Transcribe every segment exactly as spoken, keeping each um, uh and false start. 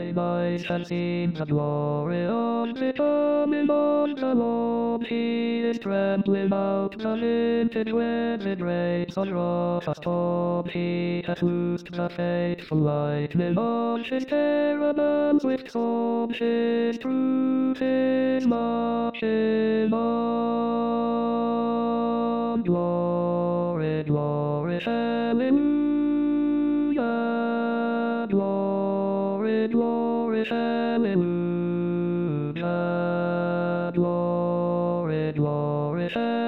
mine eyes have seen the glory of becoming on the Lord. He is trampling out the limpid webbed race on rock of storm. He has loosed the fateful lightning on his terrible swift storm. His truth is marching on. Glory, glory, hallelujah. Glory, glory, hallelujah. Glory, glory,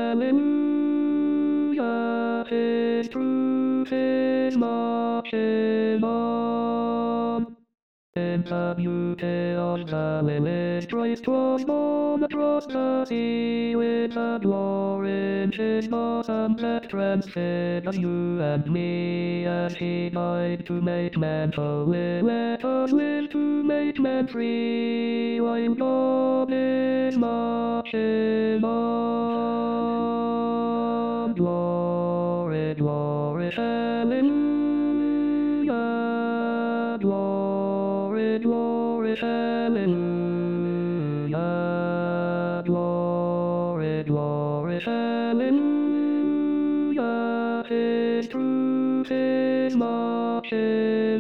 hallelujah. His truth is marching on. In the beauty of the lilies, Christ was born across the sea with the glory in his bosom that transcended you and me. As he died to make man holy, let us live to make man free. While God is marching on. Glory, glory, hallelujah. Glory, glory, hallelujah. Glory, glory, hallelujah. His truth is marching